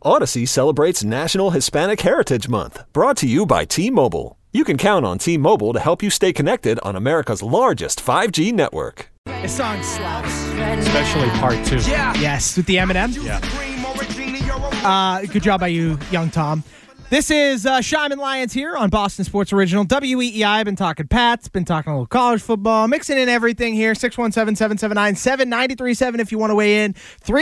Odyssey celebrates National Hispanic Heritage Month, brought to you by T-Mobile. You can count on T-Mobile to help you stay connected on America's largest 5G network. This song slaps. Especially part 2. Yes, with the Eminem. Yeah. Good job by you, young Tom. This is Shyman Lyons here on Boston Sports Original. WEEI. I've been talking Pats, been talking a little college football, mixing in everything here. 617-779-7937 if you want to weigh in.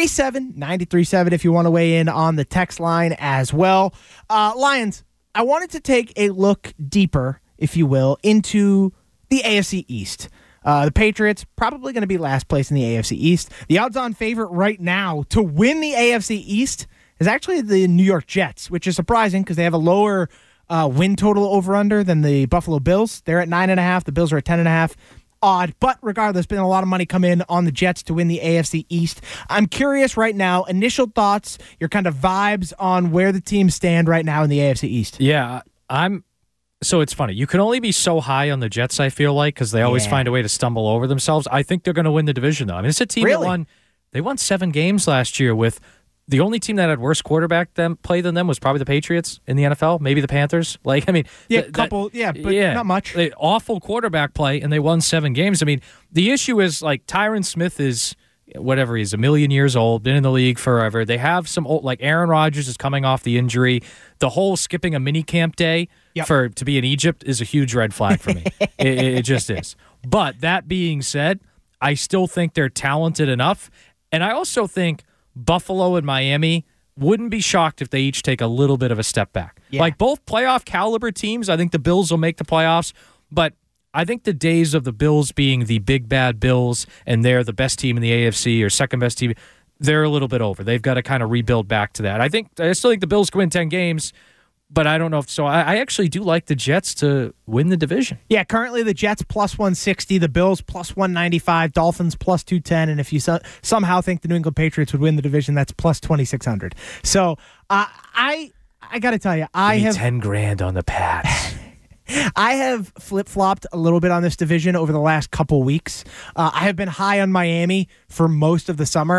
37937 if you want to weigh in on the text line as well. Lyons, I wanted to take a look deeper, if you will, into the AFC East. The Patriots probably going to be last place in the AFC East. The odds-on favorite right now to win the AFC East is actually the New York Jets, which is surprising because they have a lower win total over-under than the Buffalo Bills. They're at 9.5. The Bills are at 10.5. Odd, but regardless, been a lot of money come in on the Jets to win the AFC East. I'm curious right now, initial thoughts, your kind of vibes on where the teams stand right now in the AFC East. Yeah, So it's funny. You can only be so high on the Jets, I feel like, because they always find a way to stumble over themselves. I think they're going to win the division, though. I mean, it's a team that won 7 games last year with the only team that had worse quarterback play than them was probably the Patriots in the NFL, maybe the Panthers. Like, I mean, but not much. Awful quarterback play, and they won 7 games. I mean, the issue is, like, Tyron Smith is whatever, he's a million years old, been in the league forever. They have some old, like Aaron Rodgers is coming off the injury. The whole skipping a mini camp day to be in Egypt is a huge red flag for me. It just is. But that being said, I still think they're talented enough, and I also think Buffalo and Miami wouldn't be shocked if they each take a little bit of a step back. Yeah. Like both playoff caliber teams, I think the Bills will make the playoffs, but I think the days of the Bills being the big bad Bills and they're the best team in the AFC or second best team, they're a little bit over. They've got to kind of rebuild back to that. I still think the Bills can win 10 games, but I don't know if so. I actually do like the Jets to win the division. Yeah, currently the Jets plus 160, the Bills plus 195, Dolphins plus 210, and if you somehow think the New England Patriots would win the division, that's plus 2,600. So I got to tell you, I have $10,000 on the Pats. I have flip-flopped a little bit on this division over the last couple weeks. I have been high on Miami for most of the summer.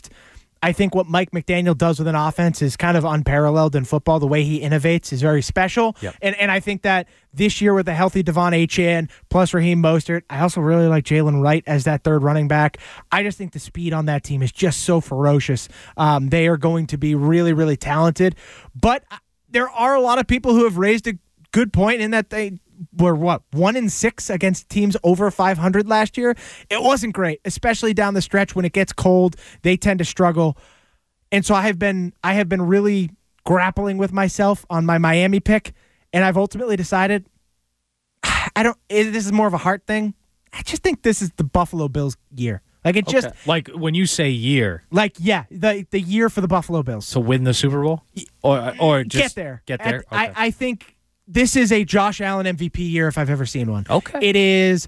I think what Mike McDaniel does with an offense is kind of unparalleled in football. The way he innovates is very special. Yep. And I think that this year with a healthy Devon Achane plus Raheem Mostert, I also really like Jalen Wright as that third running back. I just think the speed on that team is just so ferocious. They are going to be really, really talented. But there are a lot of people who have raised a good point in that they were 1-6 against teams over 500 last year. It wasn't great, especially down the stretch when it gets cold. They tend to struggle, and so I have been really grappling with myself on my Miami pick, and I've ultimately decided this is more of a heart thing. I just think this is the Buffalo Bills year. Like it just like when you say year, the year for the Buffalo Bills to win the Super Bowl or just get there. I think. This is a Josh Allen MVP year if I've ever seen one. Okay. It is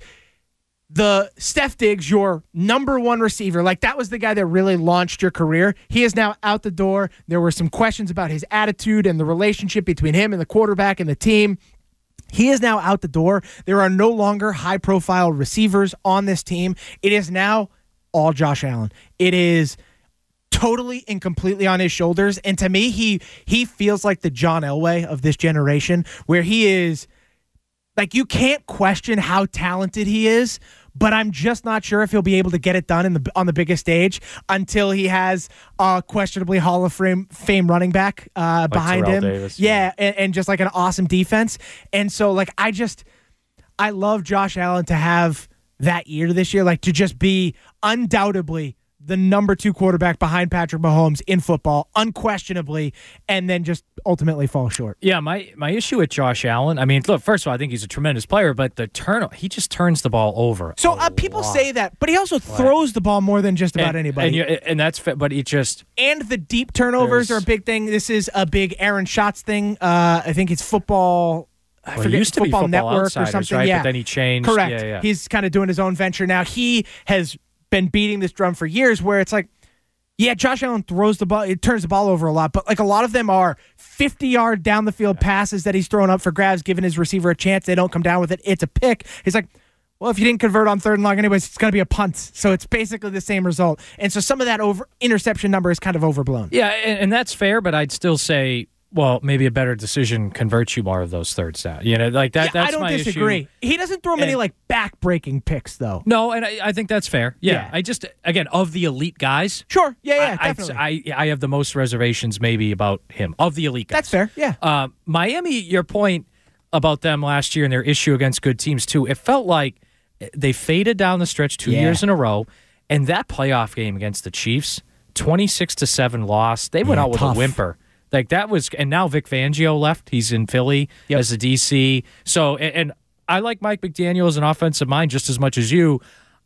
the Steph Diggs, your number one receiver. Like, that was the guy that really launched your career. He is now out the door. There were some questions about his attitude and the relationship between him and the quarterback and the team. He is now out the door. There are no longer high-profile receivers on this team. It is now all Josh Allen. It is totally and completely on his shoulders. And to me, he feels like the John Elway of this generation, where he is like, you can't question how talented he is, but I'm just not sure if he'll be able to get it done on the biggest stage until he has a questionably Hall of Fame running back behind Terrell him. Davis, yeah, and just like an awesome defense. And so like I love Josh Allen to have that year this year, like to just be undoubtedly the number 2 quarterback behind Patrick Mahomes in football, unquestionably, and then just ultimately fall short. Yeah, my issue with Josh Allen, I mean, look, first of all, I think he's a tremendous player, but he just turns the ball over. So people say that, but he also throws the ball more than just about anybody. And that's but he just... And the deep turnovers are a big thing. This is a big Aaron Schatz thing. I think it's football... Well, he used to be Football Network or something. Right? Yeah. But then he changed. Correct. Yeah. He's kind of doing his own venture now. He has been beating this drum for years where it's like, yeah, Josh Allen throws the ball, it turns the ball over a lot, but like a lot of them are 50-yard down the field passes that he's throwing up for grabs, giving his receiver a chance. They don't come down with it. It's a pick. He's like, Well, if you didn't convert on 3rd and long anyways, it's going to be a punt. So it's basically the same result. And so some of that interception number is kind of overblown. Yeah, and that's fair, but I'd still say, well, maybe a better decision converts you more of those thirds down. Like that. Yeah, that's I don't my disagree. issue. He doesn't throw many back-breaking picks, though. No, and I think that's fair. Yeah. I just, again, of the elite guys. Sure. Yeah, definitely. I have the most reservations maybe about him, of the elite guys. That's fair, yeah. Miami, your point about them last year and their issue against good teams, too, it felt like they faded down the stretch 2 years in a row, and that playoff game against the Chiefs, 26-7 loss, they went out with a whimper. Like that was, and now Vic Fangio left. He's in Philly as a DC. So, and I like Mike McDaniel as an offensive mind just as much as you.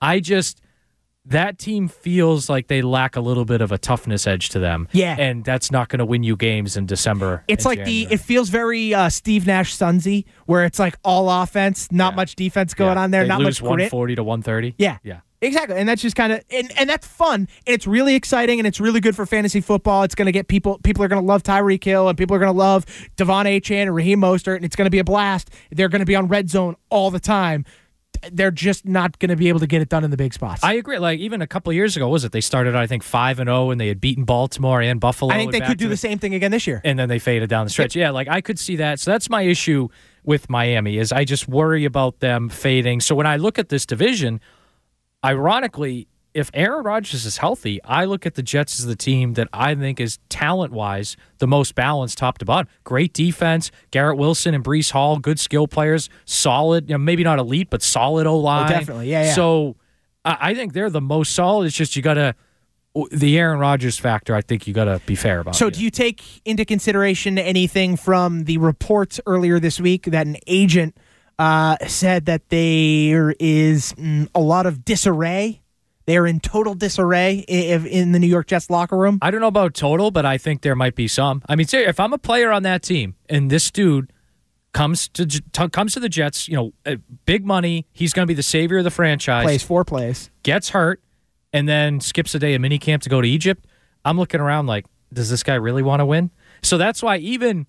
That team feels like they lack a little bit of a toughness edge to them. Yeah. And that's not going to win you games in December. It's like it feels very Steve Nash Sunsy, where it's like all offense, not much defense going on there, they not lose much grit. 140 to 130. Yeah. Exactly. And that's just kind of, and that's fun. And it's really exciting and it's really good for fantasy football. It's going to get people are going to love Tyreek Hill and people are going to love Devon Achane and Raheem Mostert, and it's going to be a blast. They're going to be on red zone all the time. They're just not going to be able to get it done in the big spots. I agree. Like even a couple of years ago, they started, I think, 5-0, and they had beaten Baltimore and Buffalo. I think they could do the same thing again this year. And then they faded down the stretch. Yeah, like I could see that. So that's my issue with Miami, is I just worry about them fading. So when I look at this division, ironically, if Aaron Rodgers is healthy, I look at the Jets as the team that I think is talent-wise the most balanced top to bottom. Great defense, Garrett Wilson and Breece Hall, good skill players, solid, maybe not elite, but solid O-line. Oh, definitely, yeah. So I think they're the most solid. It's just the Aaron Rodgers factor, I think you got to be fair about. So do you take into consideration anything from the reports earlier this week that an agent said that there is a lot of disarray? They're in total disarray in the New York Jets locker room. I don't know about total, but I think there might be some. I mean, if I'm a player on that team and this dude comes to the Jets, big money, he's going to be the savior of the franchise. Plays 4 plays. Gets hurt, and then skips a day of minicamp to go to Egypt. I'm looking around like, does this guy really want to win? So that's why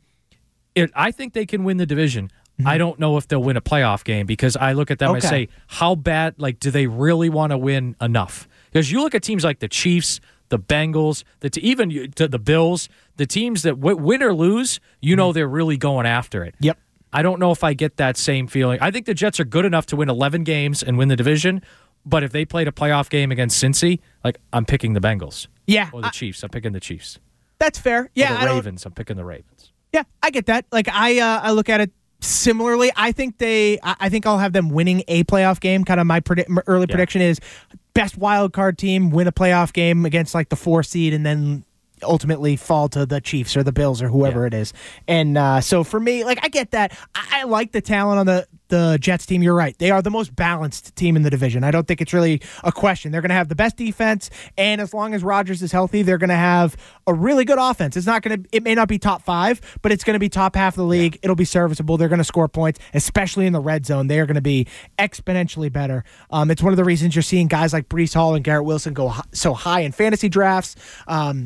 I think they can win the division. I don't know if they'll win a playoff game because I look at them and say, how bad, do they really want to win enough? Because you look at teams like the Chiefs, the Bengals, the Bills, the teams that win or lose, they're really going after it. Yep. I don't know if I get that same feeling. I think the Jets are good enough to win 11 games and win the division, but if they played a playoff game against Cincy, I'm picking the Bengals. Yeah. Or the Chiefs. I'm picking the Chiefs. That's fair. Yeah. Or the Ravens. I'm picking the Ravens. Yeah, I get that. I look at it similarly. I think I'll have them winning a playoff game. Kind of my early prediction is best wild card team win a playoff game against the 4 seed and then ultimately fall to the Chiefs or the Bills or whoever it is. And so for me, I get that. I like the talent on the Jets team. You're right. They are the most balanced team in the division. I don't think it's really a question. They're going to have the best defense, and as long as Rodgers is healthy, they're going to have a really good offense. It may not be top 5, but it's going to be top half of the league. It'll be serviceable. They're going to score points, especially in the red zone. They are going to be exponentially better. It's one of the reasons you're seeing guys like Breece Hall and Garrett Wilson go so high in fantasy drafts. And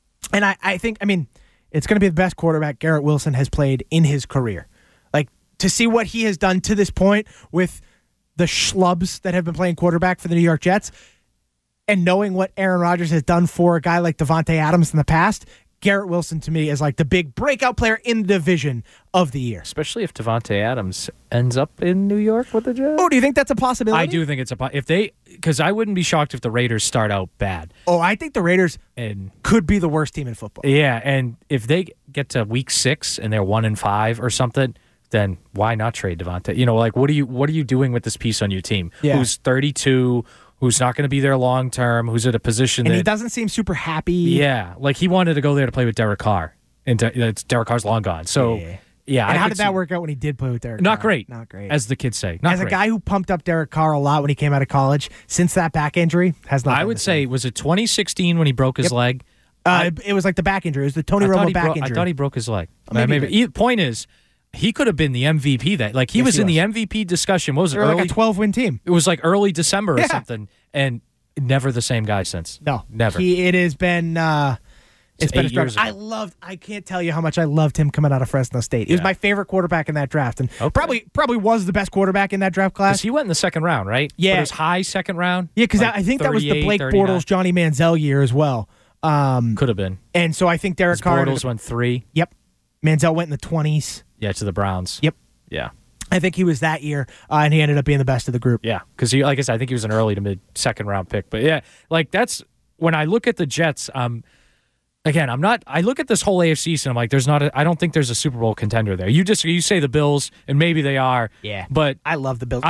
I think, it's going to be the best quarterback Garrett Wilson has played in his career. To see what he has done to this point with the schlubs that have been playing quarterback for the New York Jets and knowing what Aaron Rodgers has done for a guy like Devontae Adams in the past, Garrett Wilson to me is the big breakout player in the division of the year. Especially if Devontae Adams ends up in New York with the Jets. Oh, do you think that's a possibility? I do think it's because I wouldn't be shocked if the Raiders start out bad. Oh, I think the Raiders could be the worst team in football. Yeah, and if they get to week 6 and they're 1-5 or something, then why not trade Devontae? What are you doing with this piece on your team? Yeah. Who's 32, who's not going to be there long term, who's at a position and he doesn't seem super happy. Yeah, he wanted to go there to play with Derek Carr, and Derek Carr's long gone. So yeah. And how did that work out when he did play with Derek Carr? Not great, as the kids say. As a guy who pumped up Derek Carr a lot when he came out of college, since that back injury has not. I would say, was it 2016 when he broke his leg? It was the back injury. It was the Tony Romo back injury. I thought he broke his leg. Maybe. Point is, he could have been the MVP. He was in the MVP discussion. What was it? Early, a 12-win team. It was early December or something, and never the same guy since. No, never. It has been It's been a 8 years struggle. I can't tell you how much I loved him coming out of Fresno State. He was my favorite quarterback in that draft, and probably was the best quarterback in that draft class. He went in the second round, right? Yeah. But it was high second round? Yeah, because I think that was the Blake 39. Bortles, Johnny Manziel year as well. Could have been. And so I think Derek Carr. Bortles went 3. Yep. Manziel went in the 20s. Yeah, to the Browns. Yep. Yeah. I think he was that year, and he ended up being the best of the group. Yeah, because like I said, I think he was an early to mid second round pick. But yeah, like that's when I look at the Jets. Again, I look at this whole AFC East and I'm like, I don't think there's a Super Bowl contender there. You say the Bills, and maybe they are. Yeah, but I love the Bills.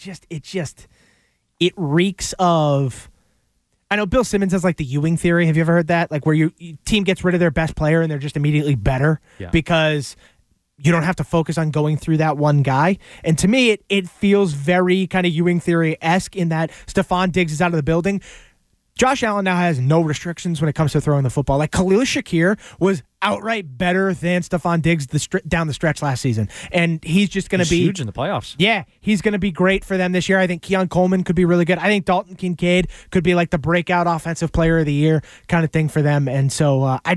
It reeks of. I know Bill Simmons has like the Ewing theory. Have you ever heard that? Like where your team gets rid of their best player and they're just immediately better because you don't have to focus on going through that one guy. And to me, it feels very kind of Ewing theory-esque in that Stephon Diggs is out of the building. Josh Allen now has no restrictions when it comes to throwing the football. Like Khalil Shakir was outright better than Stephon Diggs down the stretch last season. And he's just going to be huge in the playoffs. Yeah, he's going to be great for them this year. I think Keon Coleman could be really good. I think Dalton Kincaid could be like the breakout offensive player of the year kind of thing for them. And so I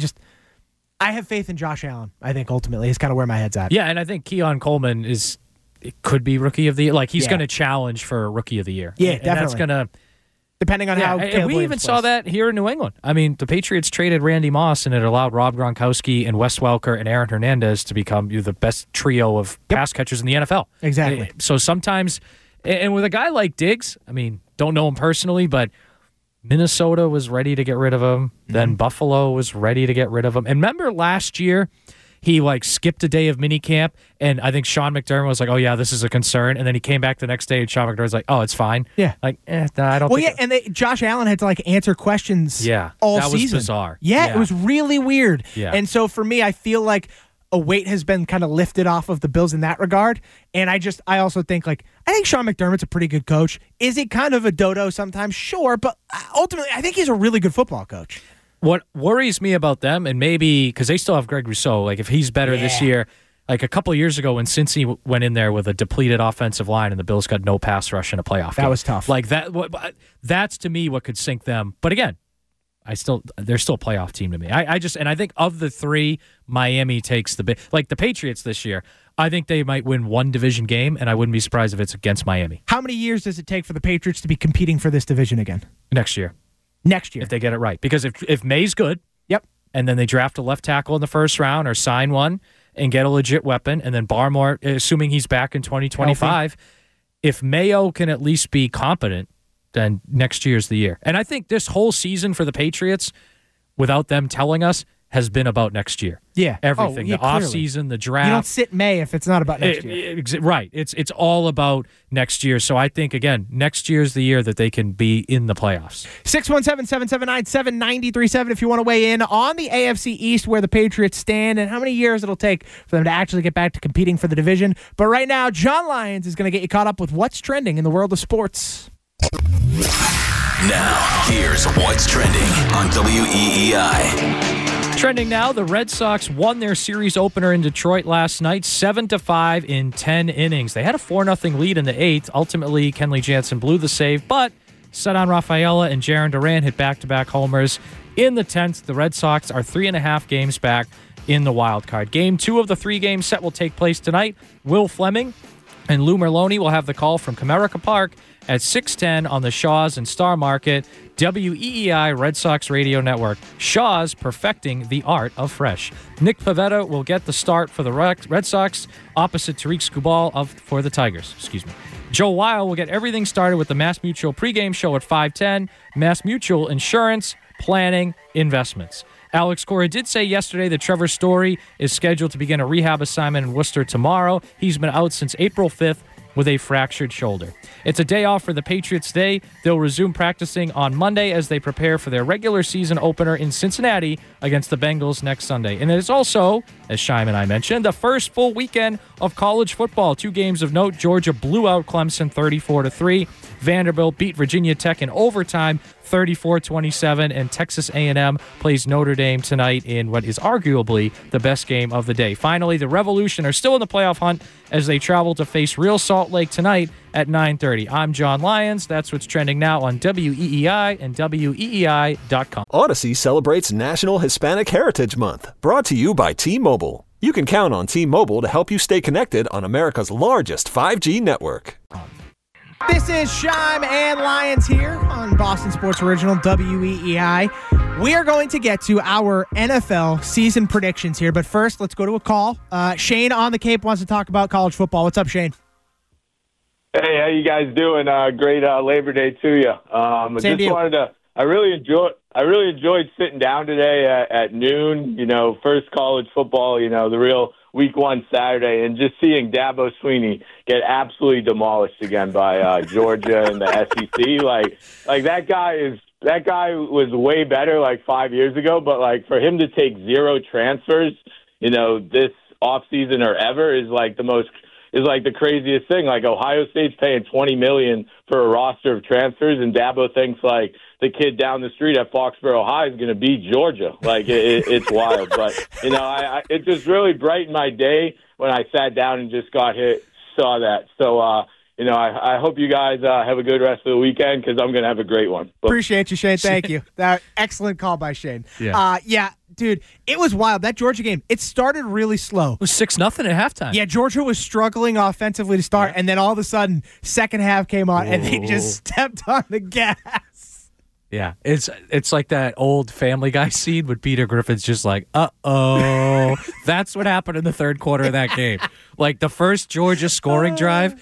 have faith in Josh Allen. I think ultimately is kind of where my head's at. Yeah, and I think Keon Coleman could be rookie of the year. Like he's going to challenge for rookie of the year. Yeah, and definitely. That's going to. Depending on how and we even saw that here in New England. I mean, the Patriots traded Randy Moss, and it allowed Rob Gronkowski and Wes Welker and Aaron Hernandez to become the best trio of pass catchers in the NFL. Exactly. So sometimes, and with a guy like Diggs, I mean, don't know him personally, but Minnesota was ready to get rid of him. Then Buffalo was ready to get rid of him. And remember last year, he skipped a day of minicamp, and I think Sean McDermott was like, "Oh yeah, this is a concern." And then he came back the next day, and Sean McDermott was like, "Oh, it's fine." Yeah, I don't. Well, and Josh Allen had to answer questions. Yeah, all that season. Was bizarre. Yeah, it was really weird. Yeah, and so for me, I feel like a weight has been kind of lifted off of the Bills in that regard. And I also think I think Sean McDermott's a pretty good coach. Is he kind of a dodo sometimes? Sure, but ultimately, I think he's a really good football coach. What worries me about them, and maybe because they still have Greg Rousseau, if he's better this year, a couple of years ago when Cincy went in there with a depleted offensive line and the Bills got no pass rush in a playoff game. That was tough. That's to me what could sink them. But again, they're still a playoff team to me. I think of the three, Miami takes the big. Like the Patriots this year, I think they might win one division game, and I wouldn't be surprised if it's against Miami. How many years does it take for the Patriots to be competing for this division again? Next year. If they get it right. Because if May's good, and then they draft a left tackle in the first round or sign one and get a legit weapon, and then Barmore, assuming he's back in 2025, if Mayo can at least be competent, then next year's the year. And I think this whole season for the Patriots, without them telling us, has been about next year. Yeah. Everything. The offseason, the draft. You don't sit May if it's not about next year. Right. It's all about next year. So I think, again, next year's the year that they can be in the playoffs. 617-779-7937 if you want to weigh in on the AFC East where the Patriots stand and how many years it'll take for them to actually get back to competing for the division. But right now, John Lyons is going to get you caught up with what's trending in the world of sports. Now, here's what's trending on WEEI. Trending now, the Red Sox won their series opener in Detroit last night, 7-5 in 10 innings. They had a 4-0 lead in the 8th. Ultimately, Kenley Jansen blew the save, but Ceddanne Rafaela and Jarren Duran hit back-to-back homers. In the 10th, the Red Sox are 3.5 games back in the wild card. Game 2 of the 3-game set will take place tonight. Will Fleming and Lou Merloni will have the call from Comerica Park at 6:10 on the Shaw's and Star Market, WEEI Red Sox Radio Network. Shaw's perfecting the art of fresh. Nick Pivetta will get the start for the Red Sox opposite Tariq Skubal for the Tigers. Excuse me. Joe Weil will get everything started with the Mass Mutual pregame show at 5:10. Mass Mutual Insurance, Planning, Investments. Alex Cora did say yesterday that Trevor Story is scheduled to begin a rehab assignment in Worcester tomorrow. He's been out since April 5th with a fractured shoulder. It's a day off for the Patriots today. They'll resume practicing on Monday as they prepare for their regular season opener in Cincinnati against the Bengals next Sunday. And it is also, as Shime and I mentioned, the first full weekend of college football. 2 games of note. Georgia blew out Clemson 34-3. Vanderbilt beat Virginia Tech in overtime, 34-27, and Texas A&M plays Notre Dame tonight in what is arguably the best game of the day. Finally, the Revolution are still in the playoff hunt as they travel to face Real Salt Lake tonight at 9:30. I'm John Lyons. That's what's trending now on WEEI and WEEI.com. Odyssey celebrates National Hispanic Heritage Month, brought to you by T-Mobile. You can count on T-Mobile to help you stay connected on America's largest 5G network. This is Shime and Lyons here on Boston Sports Original WEEI. We are going to get to our NFL season predictions here, but first, let's go to a call. Shane on the Cape wants to talk about college football. What's up, Shane? Hey, how you guys doing? Great Labor Day to you. I really enjoyed sitting down today at noon. You know, first college football. You know, the real Week 1 Saturday, and just seeing Dabo Swinney get absolutely demolished again by Georgia and the SEC. Like that guy was way better like 5 years ago, but like for him to take 0 transfers, you know, this offseason or ever is like the craziest thing. Like Ohio State's paying $20 million for a roster of transfers, and Dabo thinks like the kid down the street at Foxborough High is going to beat Georgia. Like it's wild. But you know, it just really brightened my day when I sat down and just saw that. So you know, I hope you guys have a good rest of the weekend because I'm going to have a great one. Appreciate you, Shane. Thank you. That excellent call by Shane. Yeah. Dude, it was wild. That Georgia game, it started really slow. It was 6-0 at halftime. Yeah, Georgia was struggling offensively to start, and then all of a sudden, second half came on, and they just stepped on the gas. Yeah, it's like that old Family Guy scene with Peter Griffin's just like, uh-oh. That's what happened in the third quarter of that game. Like the first Georgia scoring drive,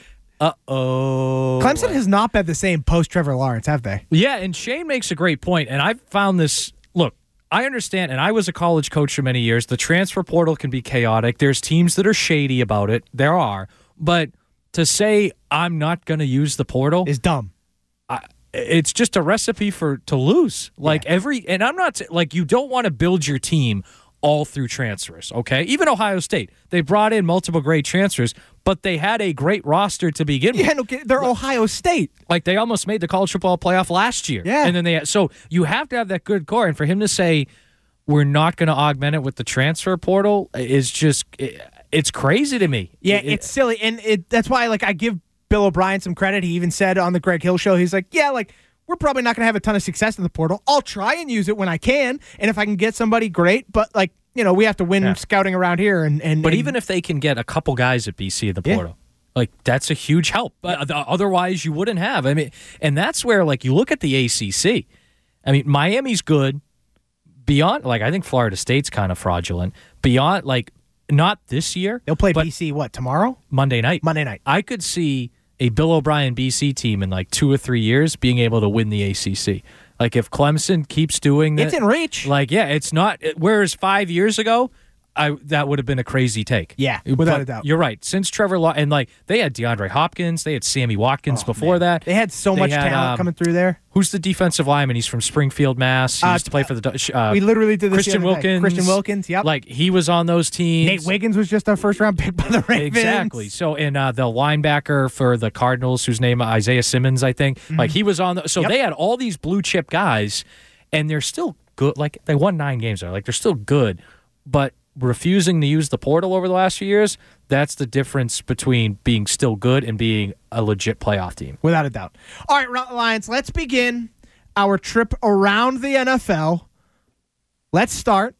uh-oh. Clemson has not been the same post-Trevor Lawrence, have they? Yeah, and Shane makes a great point, and I've found this, look, I understand, and I was a college coach for many years. The transfer portal can be chaotic. There's teams that are shady about it. There are. But to say I'm not going to use the portal is dumb. It's just a recipe to lose. Like and I'm not like you don't want to build your team all through transfers, okay? Even Ohio State, they brought in multiple great transfers, but they had a great roster to begin with. Yeah, no, they're Ohio State. Like they almost made the college football playoff last year. Yeah. And then so you have to have that good core, and for him to say we're not going to augment it with the transfer portal is just it's crazy to me. Yeah, it's silly, and that's why like I give Bill O'Brien some credit. He even said on the Greg Hill show, he's like, yeah, like we're probably not going to have a ton of success in the portal. I'll try and use it when I can, and if I can get somebody, great. But like, you know, we have to win scouting around here, but even if they can get a couple guys at BC in the portal, like that's a huge help. But otherwise, you wouldn't have. I mean, and that's where like you look at the ACC. I mean, Miami's good. Beyond, like I think Florida State's kind of fraudulent. Beyond, like not this year. They'll play BC tomorrow? Monday night. I could see a Bill O'Brien BC team in like 2 or 3 years being able to win the ACC. Like if Clemson keeps doing that, it's in reach. Like it's not. Whereas 5 years ago, that would have been a crazy take. Yeah, without a doubt. You're right. Since Trevor Law and like they had DeAndre Hopkins, they had Sammy Watkins before that. They had so much talent coming through there. Who's the defensive lineman? He's from Springfield, Mass. He used to play for the. We literally did this. Christian Wilkins. Christian Wilkins. Yep. Like he was on those teams. Nate Wiggins was just our first round pick by the Ravens. Exactly. So and the linebacker for the Cardinals, whose name Isaiah Simmons, I think. Like he was on. So they had all these blue chip guys, and they're still good. Like they won 9 games there. Like they're still good, but refusing to use the portal over the last few years, that's the difference between being still good and being a legit playoff team. Without a doubt. All right, Lions, let's begin our trip around the NFL. Let's start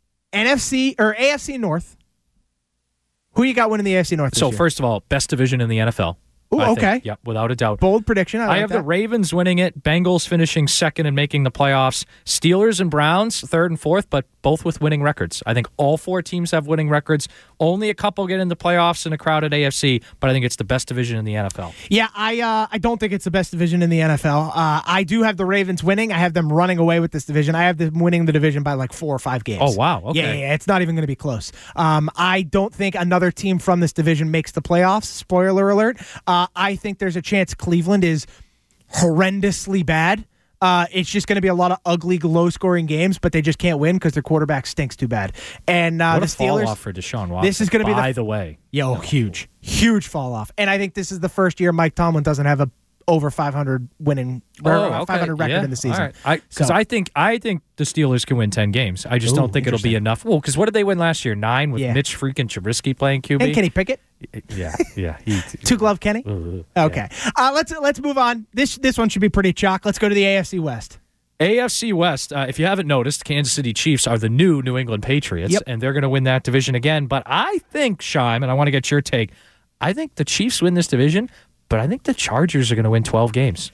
AFC North. Who you got winning the AFC North this year? First of all, best division in the NFL. Ooh, okay. Yep, without a doubt. Bold prediction. I have the Ravens winning it, Bengals finishing second and making the playoffs, Steelers and Browns third and fourth, but both with winning records. I think all 4 teams have winning records. Only a couple get in the playoffs in a crowded AFC, but I think it's the best division in the NFL. Yeah, I don't think it's the best division in the NFL. I do have the Ravens winning. I have them running away with this division. I have them winning the division by like 4 or 5 games. Oh, wow. Okay. Yeah, it's not even going to be close. I don't think another team from this division makes the playoffs. Spoiler alert. I think there's a chance Cleveland is horrendously bad. It's just going to be a lot of ugly, low-scoring games, but they just can't win because their quarterback stinks too bad. And what the a fall Steelers off for Deshaun Watson. This is going to be by the way. Huge fall off. And I think this is the first year Mike Tomlin doesn't have over 500 winning, or 500 record in the season. Because I think the Steelers can win 10 games. I just don't think it'll be enough. Well, because what did they win last year? 9 with Mitch freaking Trubisky playing QB and Kenny Pickett. Yeah. Two glove Kenny. Okay, let's move on. This one should be pretty chalk. Let's go to the AFC West. AFC West, if you haven't noticed, Kansas City Chiefs are the new New England Patriots, and they're going to win that division again. But I think, Shime, and I want to get your take, I think the Chiefs win this division, but I think the Chargers are going to win 12 games.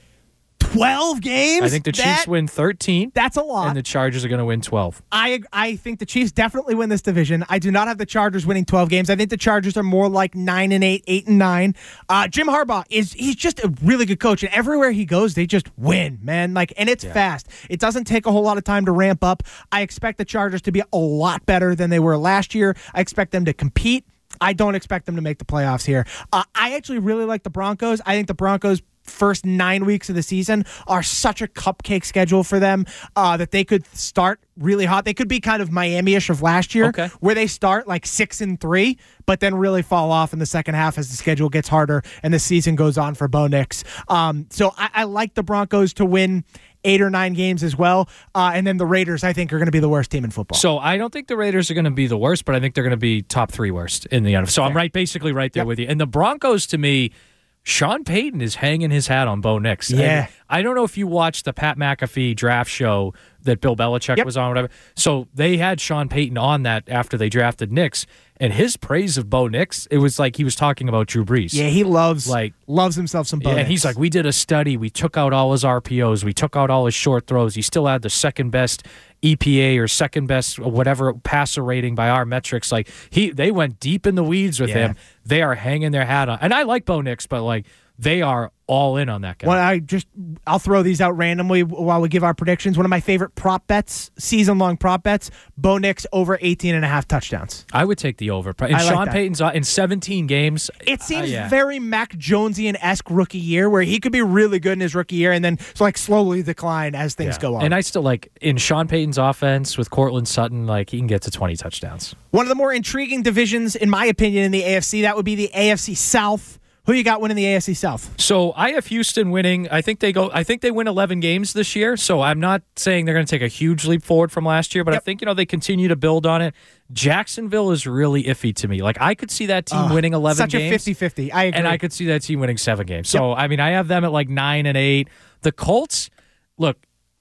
12 games? I think the Chiefs win 13. That's a lot. And the Chargers are going to win 12. I think the Chiefs definitely win this division. I do not have the Chargers winning 12 games. I think the Chargers are more like 9-8, 8-9. Jim Harbaugh he's just a really good coach, and everywhere he goes, they just win, man. And it's fast. It doesn't take a whole lot of time to ramp up. I expect the Chargers to be a lot better than they were last year. I expect them to compete. I don't expect them to make the playoffs here. I actually really like the Broncos. I think the Broncos' first 9 weeks of the season are such a cupcake schedule for them that they could start really hot. They could be kind of Miami-ish of last year, where they start like 6-3, but then really fall off in the second half as the schedule gets harder and the season goes on for Bo Nix. So I like the Broncos to win 8 or 9 games as well. And then the Raiders, I think, are going to be the worst team in football. So I don't think the Raiders are going to be the worst, but I think they're going to be top 3 worst in the NFL. So I'm basically right there with you. And the Broncos, to me, Sean Payton is hanging his hat on Bo Nix. Yeah. I don't know if you watched the Pat McAfee draft show that Bill Belichick was on, whatever. So they had Sean Payton on that after they drafted Nix, and his praise of Bo Nix, it was like he was talking about Drew Brees. Yeah, he loves himself some Bo Nix. And he's like, we did a study. We took out all his RPOs. We took out all his short throws. He still had the second best EPA or second best whatever passer rating by our metrics. Like they went deep in the weeds with him. They are hanging their hat on. And I like Bo Nix, but they are all in on that guy. Well, I'll throw these out randomly while we give our predictions. One of my favorite prop bets, season-long prop bets, Bo Nix over 18.5 touchdowns. I would take the over. And Sean Payton's in 17 games. It seems very Mac Jonesian-esque rookie year, where he could be really good in his rookie year and then slowly decline as things go on. And I still in Sean Payton's offense with Cortland Sutton, he can get to 20 touchdowns. One of the more intriguing divisions, in my opinion, in the AFC, that would be the AFC South. Who you got winning the AFC South? So I have Houston winning. I think they win 11 games this year. So I'm not saying they're going to take a huge leap forward from last year, but I think they continue to build on it. Jacksonville is really iffy to me. I could see that team winning 11 games. Such a 50-50. I agree. And I could see that team winning 7 games. So I have them at 9-8. The Colts, look,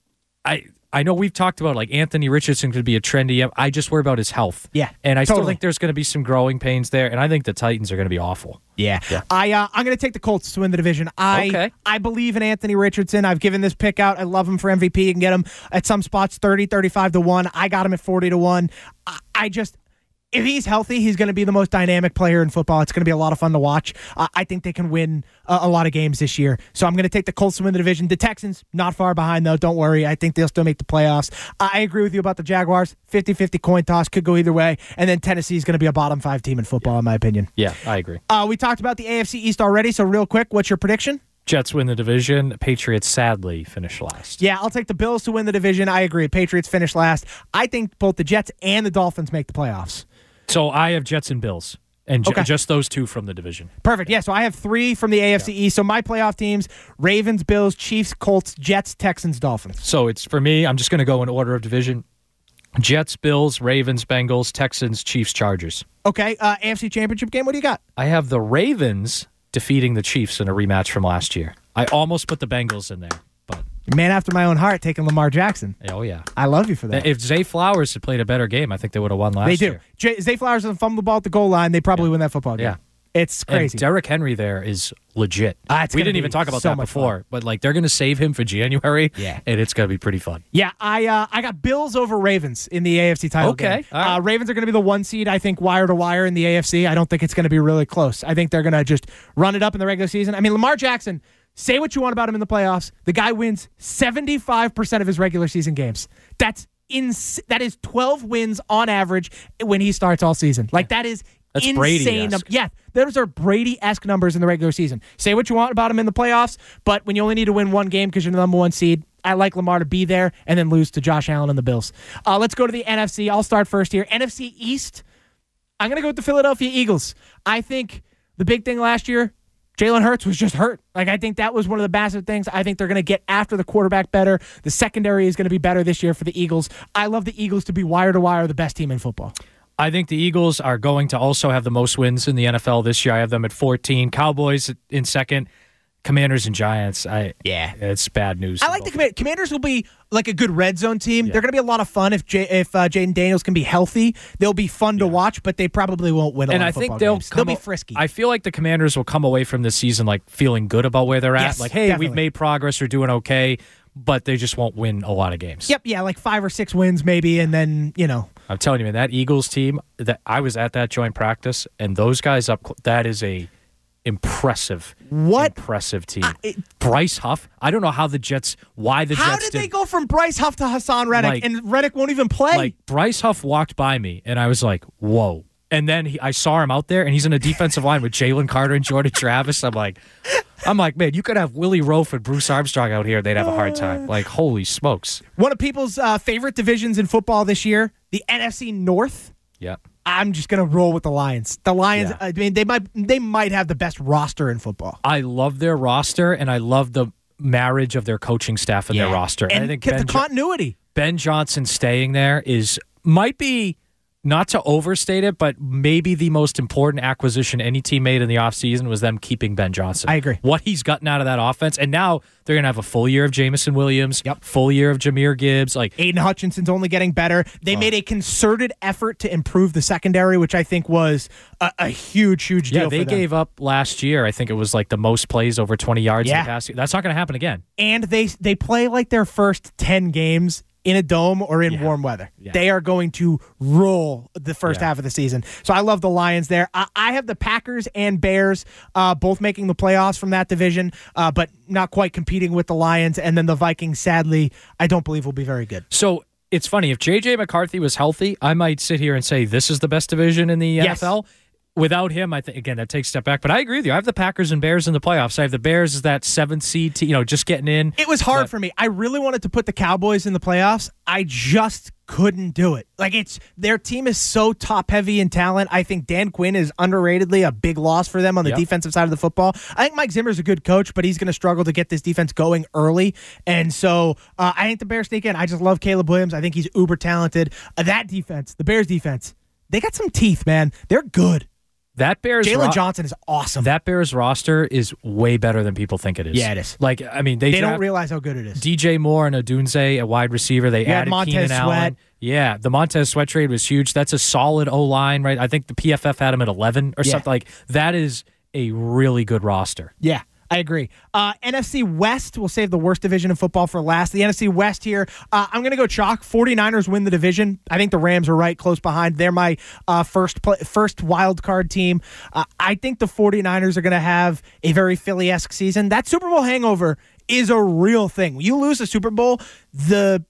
I know we've talked about Anthony Richardson could be a trendy. I just worry about his health. Yeah, and I still think there's going to be some growing pains there. And I think the Titans are going to be awful. Yeah. I'm going to take the Colts to win the division. I believe in Anthony Richardson. I've given this pick out. I love him for MVP. You can get him at some spots 30, 35-1. I got him at 40-1. If he's healthy, he's going to be the most dynamic player in football. It's going to be a lot of fun to watch. I think they can win a lot of games this year. So I'm going to take the Colts to win the division. The Texans, not far behind, though. Don't worry. I think they'll still make the playoffs. I agree with you about the Jaguars. 50-50 coin toss. Could go either way. And then Tennessee is going to be a bottom 5 team in football, in my opinion. Yeah, I agree. We talked about the AFC East already, so real quick, what's your prediction? Jets win the division. Patriots sadly finish last. Yeah, I'll take the Bills to win the division. I agree. Patriots finish last. I think both the Jets and the Dolphins make the playoffs. So I have Jets and Bills, and just those 2 from the division. Perfect. Yeah, so I have 3 from the AFC East. So my playoff teams, Ravens, Bills, Chiefs, Colts, Jets, Texans, Dolphins. So it's for me, I'm just going to go in order of division. Jets, Bills, Ravens, Bengals, Texans, Chiefs, Chargers. Okay, AFC Championship game, what do you got? I have the Ravens defeating the Chiefs in a rematch from last year. I almost put the Bengals in there. Man after my own heart, taking Lamar Jackson. Oh, yeah. I love you for that. If Zay Flowers had played a better game, I think they would have won last year. They do. Zay Flowers doesn't fumble the ball at the goal line. They probably win that football game. Yeah. It's crazy. And Derrick Henry there is legit. We didn't even talk about that before, but they're going to save him for January, and it's going to be pretty fun. Yeah, I got Bills over Ravens in the AFC title game. Right. Ravens are going to be the 1 seed, I think, wire to wire in the AFC. I don't think it's going to be really close. I think they're going to just run it up in the regular season. I mean, Lamar Jackson, say what you want about him in the playoffs. The guy wins 75% of his regular season games. That is 12 wins on average when he starts all season. That is That's insane. Brady-esque. Yeah, those are Brady-esque numbers in the regular season. Say what you want about him in the playoffs, but when you only need to win 1 game because you're the number 1 seed, I like Lamar to be there and then lose to Josh Allen and the Bills. Let's go to the NFC. I'll start first here. NFC East, I'm going to go with the Philadelphia Eagles. I think the big thing last year, Jalen Hurts was just hurt. Like, I think that was one of the massive things. I think they're going to get after the quarterback better. The secondary is going to be better this year for the Eagles. I love the Eagles to be wire-to-wire the best team in football. I think the Eagles are going to also have the most wins in the NFL this year. I have them at 14. Cowboys in second. Commanders and Giants. It's bad news. I like the Commanders will be like a good red zone team. Yeah. They're going to be a lot of fun if Jaden Daniels can be healthy. They'll be fun to watch, but they probably won't win a lot of football games. They'll be frisky. I feel like the Commanders will come away from this season like feeling good about where they're at. Yes, like, hey, definitely. we've made progress. We're doing okay, but they just won't win a lot of games. Yep, yeah, like 5 or 6 wins maybe, and then, I'm telling you, man, that Eagles team, that I was at that joint practice, and those guys that is a impressive team. Bryce Huff. I don't know how the Jets. Why the Jets? How did they go from Bryce Huff to Hassan Reddick, and Reddick won't even play? Like Bryce Huff walked by me, and I was like, "Whoa!" And then I saw him out there, and he's in a defensive line with Jalen Carter and Jordan Travis. I'm like, man, you could have Willie Rofe and Bruce Armstrong out here; they'd have a hard time. Like, holy smokes! One of people's favorite divisions in football this year, the NFC North. Yeah. I'm just gonna roll with the Lions. The Lions, yeah. I mean, they might have the best roster in football. I love their roster, and I love the marriage of their coaching staff and their roster. And I think the continuity. Ben Johnson staying there might be, not to overstate it, but maybe the most important acquisition any team made in the offseason was them keeping Ben Johnson. I agree. What he's gotten out of that offense, and now they're going to have a full year of Jamison Williams, full year of Jahmyr Gibbs. Like Aiden Hutchinson's only getting better. They made a concerted effort to improve the secondary, which I think was a huge deal for them. Yeah, they gave up last year. I think it was like the most plays over 20 yards in the past year. That's not going to happen again. And they play like their first 10 games in a dome or in warm weather. Yeah. They are going to roll the first half of the season. So I love the Lions there. I have the Packers and Bears both making the playoffs from that division, but not quite competing with the Lions. And then the Vikings, sadly, I don't believe will be very good. So it's funny. If J.J. McCarthy was healthy, I might sit here and say this is the best division in the NFL. Without him, I think, again, that takes a step back. But I agree with you. I have the Packers and Bears in the playoffs. I have the Bears as that 7th seed, just getting in. It was hard for me. I really wanted to put the Cowboys in the playoffs. I just couldn't do it. Like, their team is so top-heavy in talent. I think Dan Quinn is underratedly a big loss for them on the defensive side of the football. I think Mike Zimmer's a good coach, but he's going to struggle to get this defense going early. And so I think the Bears sneak in. I just love Caleb Williams. I think he's uber talented. That defense, the Bears defense, they got some teeth, man. They're good. That Bears Jalen Johnson is awesome. That Bears roster is way better than people think it is. Yeah, it is. Like, I mean, they don't realize how good it is. DJ Moore and Odunze, a wide receiver. They added Montez Keenan Sweat. Allen. Yeah, the Montez Sweat trade was huge. That's a solid O-line, right? I think the PFF had him at 11 or something. Like, that is a really good roster. Yeah. I agree. NFC West, we'll save the worst division in football for last. The NFC West here, I'm going to go chalk. 49ers win the division. I think the Rams are right close behind. They're my first wild card team. I think the 49ers are going to have a very Philly-esque season. That Super Bowl hangover is a real thing. When you lose a Super Bowl, the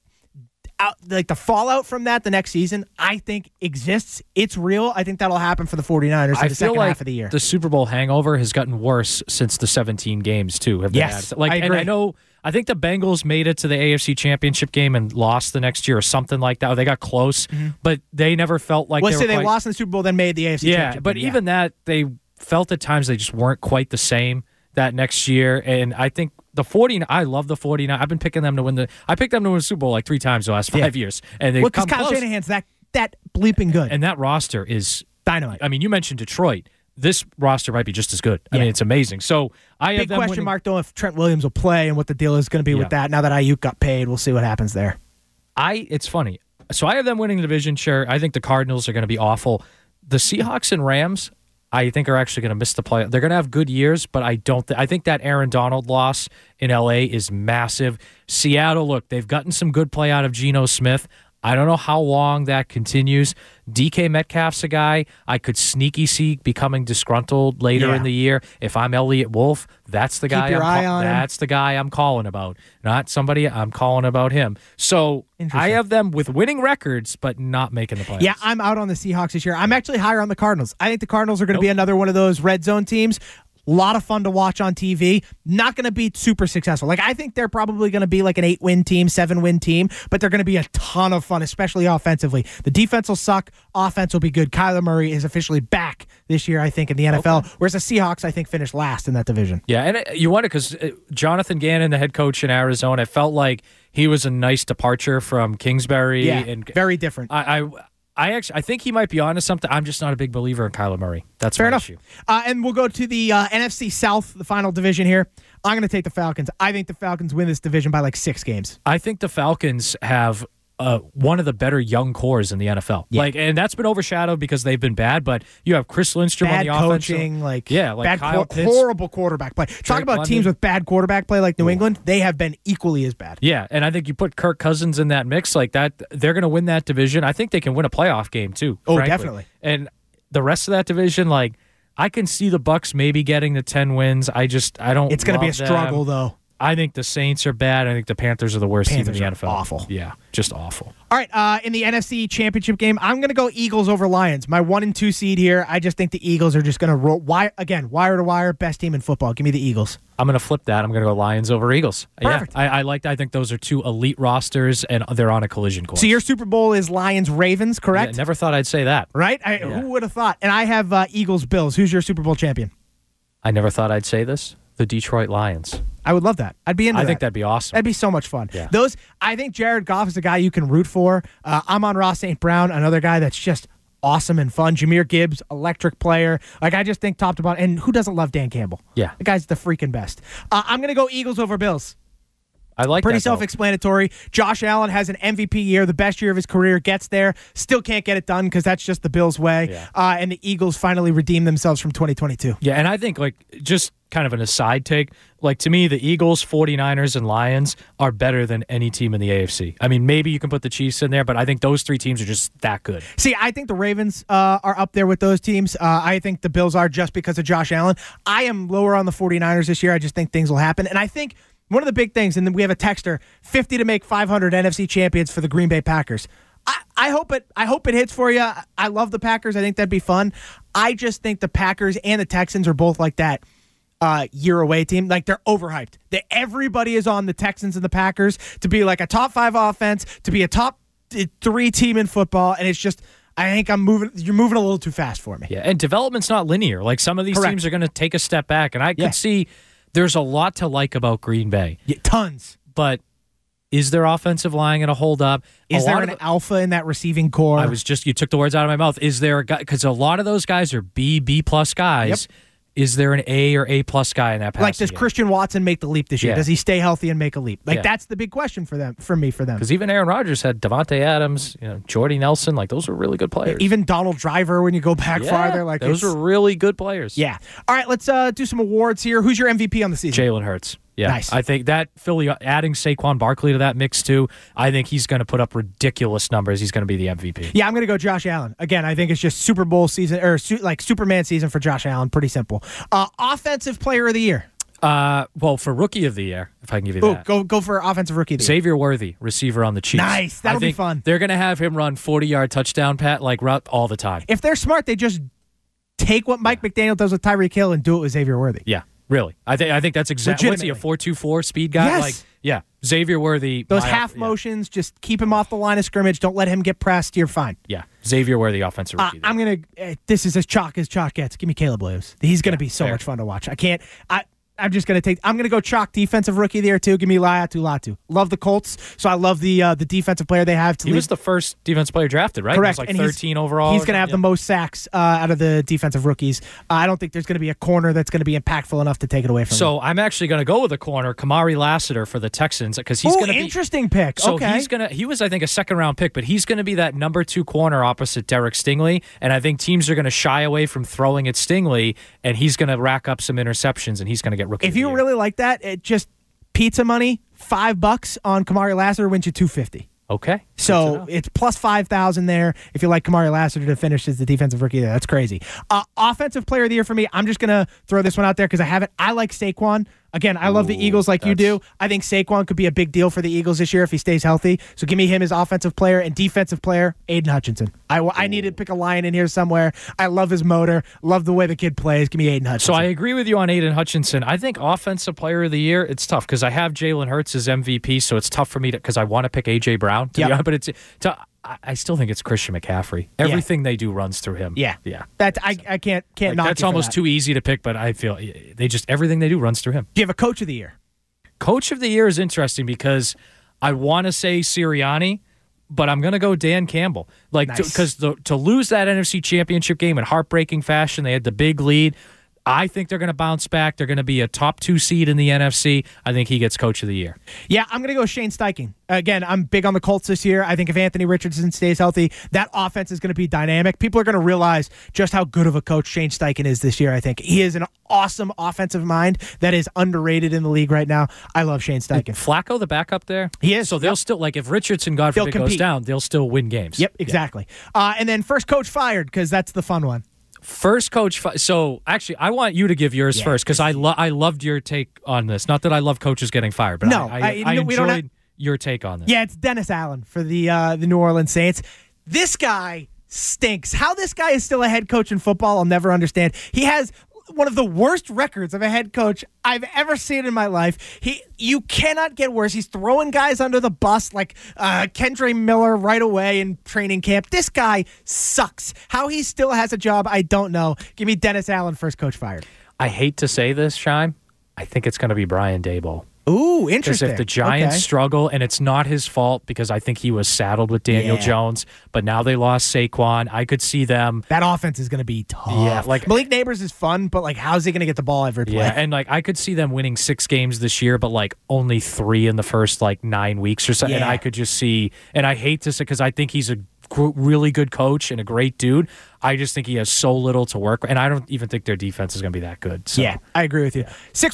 fallout from that the next season, I think exists. It's real. I think that'll happen for the 49ers in the second half of the year. The Super Bowl hangover has gotten worse since the 17 games too. Yes, I agree. And I think the Bengals made it to the AFC Championship game and lost the next year or something like that. Or they got close, but they never felt like they lost in the Super Bowl, then made the AFC Championship. Yeah, but even that, they felt at times they just weren't quite the same that next year. And I think the 49, I love the 49. I've been picking them to win I picked them to win the Super Bowl like 3 times the last 5 years. And they've come Kyle close. Shanahan's that bleeping good. And that roster is dynamite. I mean, you mentioned Detroit. This roster might be just as good. I mean, it's amazing. So I have big question mark though if Trent Williams will play and what the deal is going to be with that. Now that Ayuk got paid, we'll see what happens there. It's funny. So I have them winning the division. Sure, I think the Cardinals are going to be awful. The Seahawks and Rams, I think, are actually going to miss the play. They're going to have good years, but I don't. I think that Aaron Donald loss in L.A. is massive. Seattle, look, they've gotten some good play out of Geno Smith. I don't know how long that continues. DK Metcalf's a guy I could sneaky see becoming disgruntled later in the year. If I'm Elliott Wolf, that's the guy. That's the guy I'm calling about. Not somebody I'm calling about him. So I have them with winning records, but not making the playoffs. Yeah, I'm out on the Seahawks this year. I'm actually higher on the Cardinals. I think the Cardinals are going to be another one of those red zone teams. A lot of fun to watch on TV. Not going to be super successful. Like, I think they're probably going to be like an 8-win team, 7-win team, but they're going to be a ton of fun, especially offensively. The defense will suck. Offense will be good. Kyler Murray is officially back this year, I think, in the NFL, whereas the Seahawks, I think, finished last in that division. Yeah, and you wonder because Jonathan Gannon, the head coach in Arizona, it felt like he was a nice departure from Kingsbury. Yeah, and very different. I think he might be onto something. I'm just not a big believer in Kyler Murray. That's fair my enough. issue. And we'll go to the NFC South, the final division here. I'm going to take the Falcons. I think the Falcons win this division by like 6 games. I think the Falcons have one of the better young cores in the NFL. Yeah. And that's been overshadowed because they've been bad. But you have Chris Lindstrom bad on the offense. Coaching, bad Kyle Pitts. Horrible quarterback play. Talk about teams with bad quarterback play like New England. They have been equally as bad. Yeah, and I think you put Kirk Cousins in that mix like that, they're going to win that division. I think they can win a playoff game too. Oh, frankly. definitely. And the rest of that division, like I can see the Bucs maybe getting the 10 wins. I don't. It's going to be a struggle though. I think the Saints are bad. I think the Panthers are the worst team in the NFL. Awful. Yeah, just awful. All right, in the NFC Championship game, I'm going to go Eagles over Lions. My 1 and 2 seed here. I just think the Eagles are just going to roll. Wire to wire, best team in football. Give me the Eagles. I'm going to flip that. I'm going to go Lions over Eagles. Perfect. Yeah, I think those are 2 elite rosters, and they're on a collision course. So your Super Bowl is Lions-Ravens, correct? Yeah, never thought I'd say that. Right? Who would have thought? And I have Eagles-Bills. Who's your Super Bowl champion? I never thought I'd say this. The Detroit Lions. I would love that. I'd be into that. I think that'd be awesome. That'd be so much fun. Yeah. I think Jared Goff is a guy you can root for. I'm on Ross St. Brown, another guy that's just awesome and fun. Jahmyr Gibbs, electric player. Like, I just think top to bottom. And who doesn't love Dan Campbell? Yeah. The guy's the freaking best. I'm going to go Eagles over Bills. I like Pretty that, though. self-explanatory. Josh Allen has an MVP year, the best year of his career, gets there, still can't get it done because that's just the Bills' way. Yeah. And the Eagles finally redeem themselves from 2022. Yeah, and I think, just kind of an aside take, to me, the Eagles, 49ers, and Lions are better than any team in the AFC. I mean, maybe you can put the Chiefs in there, but I think those 3 teams are just that good. See, I think the Ravens are up there with those teams. I think the Bills are just because of Josh Allen. I am lower on the 49ers this year. I just think things will happen. And I think one of the big things, and then we have a texter, 50 to make 500 NFC champions for the Green Bay Packers. I hope it hits for you. I love the Packers. I think that'd be fun. I just think the Packers and the Texans are both like that year away team. Like, they're overhyped. Everybody is on the Texans and the Packers to be like a top 5 offense, to be a top 3 team in football, and it's just, I think you're moving a little too fast for me. Yeah, and development's not linear. Like, some of these teams are going to take a step back, and I can see there's a lot to like about Green Bay. Yeah, tons. But is their offensive line going to hold up? Is there an alpha in that receiving core? You took the words out of my mouth. Is there a guy, because a lot of those guys are B+ guys. Yep. Is there an A or A+ guy in that passing does game? Christian Watson make the leap this year? Yeah. Does he stay healthy and make a leap? That's the big question for them. Because even Aaron Rodgers had Devontae Adams, Jordy Nelson. Those are really good players. Even Donald Driver, when you go back farther. Those are really good players. Yeah. All right, let's do some awards here. Who's your MVP on the season? Jalen Hurts. Yeah, nice. I think that Philly adding Saquon Barkley to that mix too. I think he's going to put up ridiculous numbers. He's going to be the MVP. Yeah, I'm going to go Josh Allen again. I think it's just Super Bowl season or Superman season for Josh Allen. Pretty simple. Offensive Player of the Year. Well, for Rookie of the Year, if I can give you that. Go for Offensive Rookie of the Year. Xavier Worthy, receiver on the Chiefs. Nice. That'll be fun. They're going to have him run 40-yard touchdown route all the time. If they're smart, they just take what Mike McDaniel does with Tyreek Hill and do it with Xavier Worthy. Yeah. Really, I think that's exactly. What's he, a 4.24 speed guy? Yes. Xavier Worthy. Those half motions, just keep him off the line of scrimmage. Don't let him get pressed. You're fine. Yeah, Xavier Worthy, offensive rookie. I'm gonna. This is as chalk gets. Give me Caleb Williams. He's gonna be so much fun to watch. I'm just going to I'm going to go chalk defensive rookie there, too. Give me Latu. Love the Colts, so I love the defensive player they have. He was the first defensive player drafted, right? Correct. He was 13 overall. He's going to have the most sacks out of the defensive rookies. I don't think there's going to be a corner that's going to be impactful enough to take it away from him. So I'm actually going to go with a corner, Kamari Lassiter for the Texans, because he's going to be... interesting pick. So okay. He was, I think, a second-round pick, but he's going to be that number 2 corner opposite Derek Stingley, and I think teams are going to shy away from throwing at Stingley, and he's going to rack up some interceptions, and he's going to get rookie of the year. If you really like that, it just pizza money, $5 on Kamari Lassiter wins you $250. Okay. So it's plus 5,000 there. If you like Kamari Lassiter to finish as the defensive rookie there, that's crazy. Offensive player of the year for me, I'm just going to throw this one out there because I have it. I like Saquon. Again, I love the Eagles like you do. I think Saquon could be a big deal for the Eagles this year if he stays healthy. So give me him as offensive player, and defensive player, Aiden Hutchinson. I need to pick a Lion in here somewhere. I love his motor. Love the way the kid plays. Give me Aiden Hutchinson. So I agree with you on Aiden Hutchinson. I think offensive player of the year, it's tough because I have Jalen Hurts as MVP, so it's tough for me because I want to pick A.J. Brown, to be honest, but I still think it's Christian McCaffrey. Everything they do runs through him. Yeah. That's I can't knock that's almost too easy to pick, but I feel everything they do runs through him. Do you have a coach of the year? Coach of the year is interesting because I want to say Sirianni, but I'm going to go Dan Campbell. Because to lose that NFC Championship game in heartbreaking fashion, they had the big lead. I think they're going to bounce back. They're going to be a top 2 seed in the NFC. I think he gets Coach of the Year. Yeah, I'm going to go Shane Steichen. Again, I'm big on the Colts this year. I think if Anthony Richardson stays healthy, that offense is going to be dynamic. People are going to realize just how good of a coach Shane Steichen is this year, I think. He is an awesome offensive mind that is underrated in the league right now. I love Shane Steichen. Flacco, the backup there? He is. So they'll still, if Richardson, God forbid, goes down, they'll still win games. Yep, exactly. Yeah. And then first coach fired, because that's the fun one. First coach. So actually, I want you to give yours first because I loved your take on this. Not that I love coaches getting fired, but I enjoyed your take on this. Yeah, it's Dennis Allen for the New Orleans Saints. This guy stinks. How this guy is still a head coach in football, I'll never understand. He has one of the worst records of a head coach I've ever seen in my life. You cannot get worse. He's throwing guys under the bus like Kendre Miller right away in training camp. This guy sucks. How he still has a job, I don't know. Give me Dennis Allen, first coach fired. I hate to say this, Shime. I think it's going to be Brian Daboll. Ooh, interesting. Because if the Giants struggle, and it's not his fault because I think he was saddled with Daniel Jones, but now they lost Saquon. I could see them. That offense is going to be tough. Yeah, Malik Neighbors is fun, but how's he going to get the ball every play? Yeah, and I could see them winning 6 games this year, but only 3 in the first 9 weeks or so. Yeah. And I could just see, and I hate to say because I think he's a really good coach and a great dude. I just think he has so little to work with, and I don't even think their defense is going to be that good. So. Yeah, I agree with you.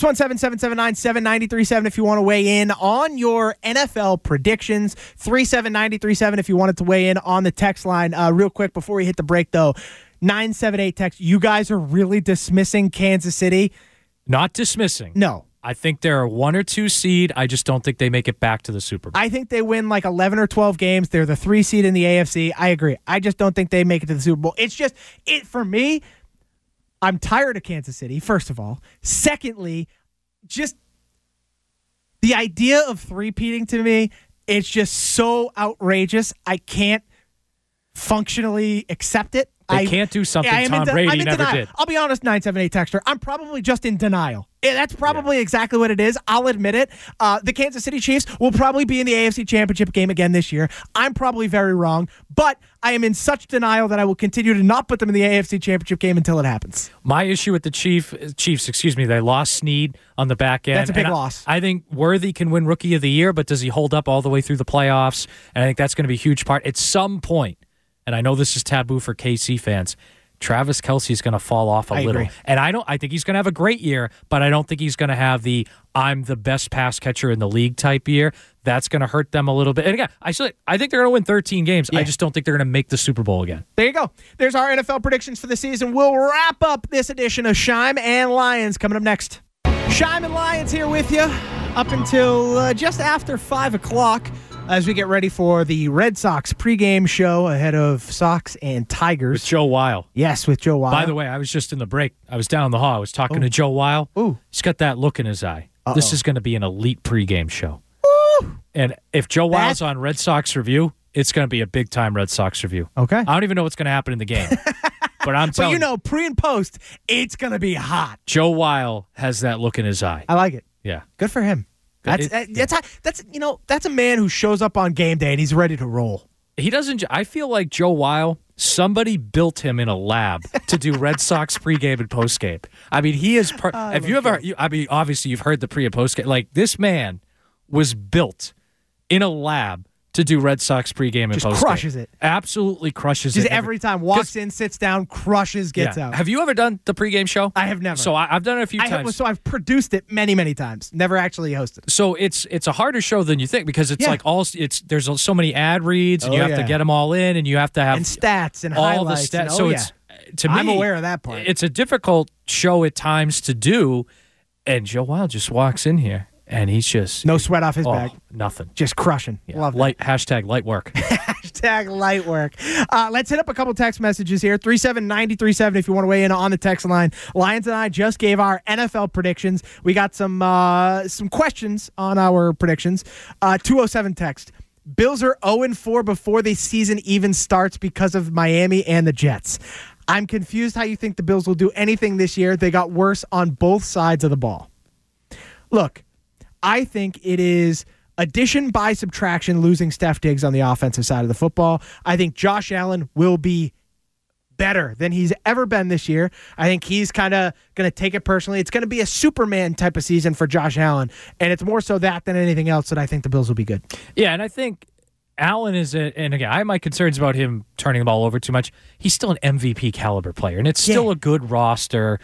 617-779-7937 if you want to weigh in on your NFL predictions. 37937 if you wanted to weigh in on the text line. Real quick before we hit the break, though, 978 text. You guys are really dismissing Kansas City? Not dismissing. No. I think they're a 1 or 2 seed. I just don't think they make it back to the Super Bowl. I think they win 11 or 12 games. They're the 3 seed in the AFC. I agree. I just don't think they make it to the Super Bowl. It's just, for me, I'm tired of Kansas City, first of all. Secondly, just the idea of three-peating to me, it's just so outrageous. I can't functionally accept it. They can't do something Tom Brady never did. I'll be honest, 978 texter. I'm probably just in denial. That's probably exactly what it is. I'll admit it. The Kansas City Chiefs will probably be in the AFC Championship game again this year. I'm probably very wrong, but I am in such denial that I will continue to not put them in the AFC Championship game until it happens. My issue with the Chiefs, they lost Snead on the back end. That's a big loss. I think Worthy can win Rookie of the Year, but does he hold up all the way through the playoffs? And I think that's going to be a huge part. At some point, and I know this is taboo for KC fans, Travis Kelce is going to fall off a little. Agree. And I think he's going to have a great year, but I don't think he's going to have the I'm the best pass catcher in the league type year. That's going to hurt them a little bit. And again, I think they're going to win 13 games. Yeah. I just don't think they're going to make the Super Bowl again. There you go. There's our NFL predictions for the season. We'll wrap up this edition of Shime and Lions coming up next. Shime and Lions here with you up until just after 5 o'clock. As we get ready for the Red Sox pregame show ahead of Sox and Tigers. With Joe Weil. Yes, with Joe Weil. By the way, I was just in the break. I was down the hall. I was talking to Joe Weil. Ooh. He's got that look in his eye. This is going to be an elite pregame show. Ooh. And if Joe Weil's on Red Sox Review, it's going to be a big-time Red Sox Review. Okay. I don't even know what's going to happen in the game. But I'm telling you. Pre and post, it's going to be hot. Joe Weil has that look in his eye. I like it. Yeah. Good for him. That's a man who shows up on game day and he's ready to roll. He doesn't. I feel like Joe Weil, somebody built him in a lab to do Red Sox pregame and postgame. I mean, he is. Have you ever? Obviously, you've heard the pre and postgame. This man was built in a lab to do Red Sox pregame and postgame. Just crushes it. Absolutely crushes Just it. every time. Walks in, sits down, crushes, gets out. Have you ever done the pregame show? I have never. So I've done it a few times. So I've produced it many, many times. Never actually hosted it. So it's a harder show than you think because it's there's so many ad reads and you have to get them all in and you have to have and stats and all highlights. the stats. So it's to me, I'm aware of that part. It's a difficult show at times to do, and Joe Wild just walks in here and he's just no sweat off his back. Nothing. Just crushing. Yeah. Love that. Hashtag light work. Hashtag light work. Let's hit up a couple text messages here. 37937 if you want to weigh in on the text line. Lions and I just gave our NFL predictions. We got some questions on our predictions. 207 text. Bills are 0-4 before the season even starts because of Miami and the Jets. I'm confused how you think the Bills will do anything this year. They got worse on both sides of the ball. Look, I think it is addition by subtraction losing Steph Diggs on the offensive side of the football. I think Josh Allen will be better than he's ever been this year. I think he's kind of going to take it personally. It's going to be a Superman type of season for Josh Allen, and it's more so that than anything else that I think the Bills will be good. Yeah, and I think Allen is and again, I have my concerns about him turning the ball over too much. He's still an MVP caliber player, and it's still a good roster.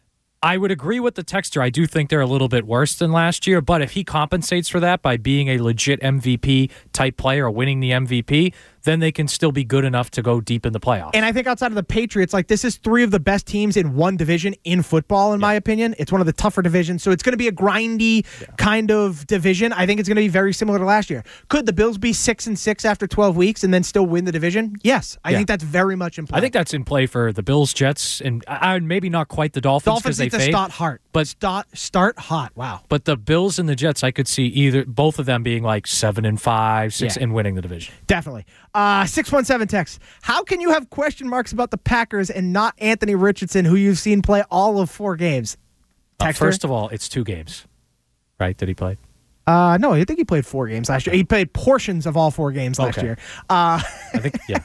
I would agree with the texter. I do think they're a little bit worse than last year, but if he compensates for that by being a legit MVP type player or winning the MVP, then they can still be good enough to go deep in the playoffs. And I think outside of the Patriots, like this is three of the best teams in one division in football, in my opinion. It's one of the tougher divisions, so it's going to be a grindy kind of division. I think it's going to be very similar to last year. Could the Bills be 6-6 after 12 weeks and then still win the division? Yes. I think that's very much in play. I think that's in play for the Bills, Jets, and maybe not quite the Dolphins because they fade. Start hot. But start hot. Wow. But the Bills and the Jets, I could see both of them being like 7-5, 6 and winning the division. Definitely. 617 text. How can you have question marks about the Packers and not Anthony Richardson, who you've seen play all of 4 games? First of all, it's 2 games, right, that he played? No, I think he played 4 games last year. He played portions of all 4 games last year. I think, yeah.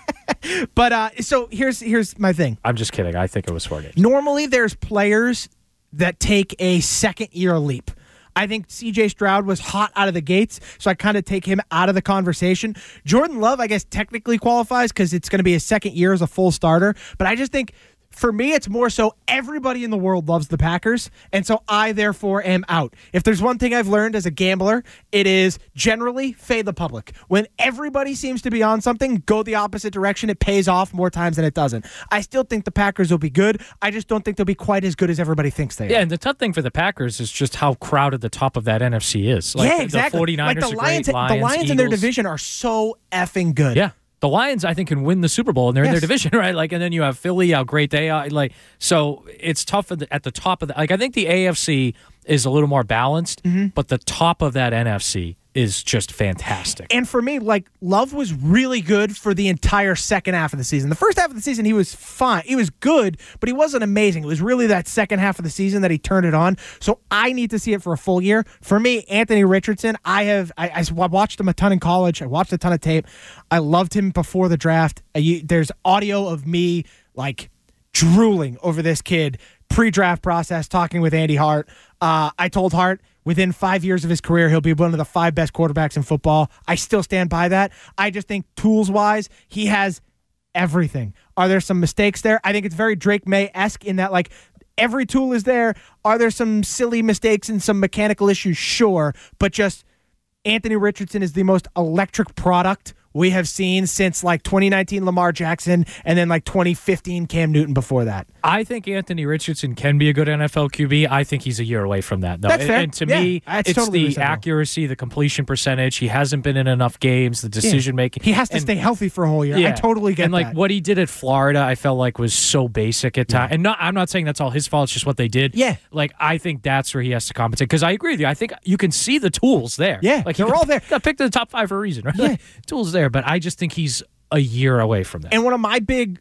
But so here's my thing. I'm just kidding. I think it was 4 games. Normally, there's players that take a second-year leap. I think C.J. Stroud was hot out of the gates, so I kind of take him out of the conversation. Jordan Love, I guess, technically qualifies because it's going to be his second year as a full starter. But I just think, for me, it's more so everybody in the world loves the Packers, and so I, therefore, am out. If there's one thing I've learned as a gambler, it is generally fade the public. When everybody seems to be on something, go the opposite direction. It pays off more times than it doesn't. I still think the Packers will be good. I just don't think they'll be quite as good as everybody thinks they are. Yeah, and the tough thing for the Packers is just how crowded the top of that NFC is. Like, exactly. The 49ers the Lions, are great. The Lions in their division are so effing good. Yeah. The Lions, I think, can win the Super Bowl, and they're in their division, right? Like, and then you have Philly, how great they are. Like, so it's tough at the top of the. Like, I think the AFC is a little more balanced, but the top of that NFC is just fantastic. And for me, like, Love was really good for the entire second half of the season. The first half of the season, he was fine. He was good, but he wasn't amazing. It was really that second half of the season that he turned it on. So I need to see it for a full year. For me, Anthony Richardson, I watched him a ton in college. I watched a ton of tape. I loved him before the draft. There's audio of me, like, drooling over this kid pre-draft process, talking with Andy Hart. I told Hart, within 5 years of his career, he'll be one of the 5 best quarterbacks in football. I still stand by that. I just think tools-wise, he has everything. Are there some mistakes there? I think it's very Drake May-esque in that, like, every tool is there. Are there some silly mistakes and some mechanical issues? Sure. But just Anthony Richardson is the most electric product we have seen since like 2019 Lamar Jackson and then like 2015 Cam Newton before that. I think Anthony Richardson can be a good NFL QB. I think he's a year away from that. No, that's fair. And to me, it's totally the accuracy, the completion percentage. He hasn't been in enough games, the decision making. He has to stay healthy for a whole year. I totally get that. And like what he did at Florida, I felt like was so basic at times. And I'm not saying that's all his fault. It's just what they did. Yeah. Like I think that's where he has to compensate. Because I agree with you. I think you can see the tools there. Yeah, like they're all there. Got picked in the top 5 for a reason, right? Yeah. Tools there, but I just think he's a year away from that. And one of my big